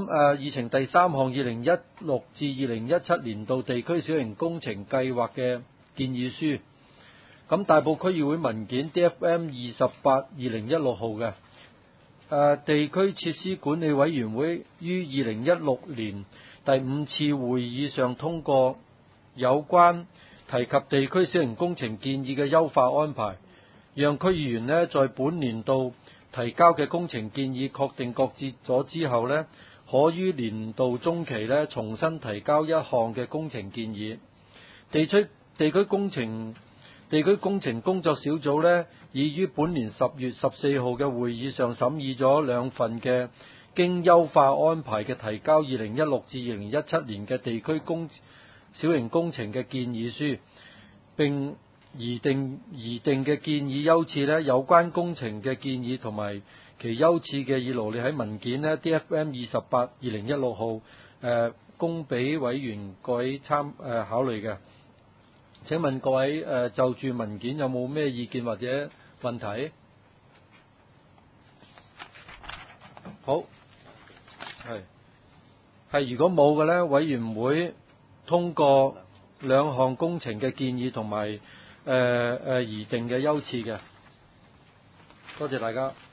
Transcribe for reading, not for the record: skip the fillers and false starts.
議程第3項2016至2017年度地區小型工程計劃嘅建議書。咁大埔區議會文件 DFM 28/2016號嘅地區設施管理委員會於2016年第5次會議上通過有關提及地區小型工程建議嘅優化安排，讓區議員在本年度提交嘅工程建議確定擱置咗之後可於年度中期重新提交一項嘅工程建議。地區工程工作小組已於本年10月14號嘅會議上審議咗2份嘅經優化安排嘅提交2016至2017年嘅地區小型工程嘅建議書，並擬定嘅建議優次有關工程嘅建議同埋其優次嘅已羅列喺文件DFM 28/2016號供俾委員各位考慮嘅。請問各位就住文件有冇咩意見或者問題？好，係如果冇嘅委員會通過2項工程嘅建議同埋擬定嘅優次嘅。多謝大家。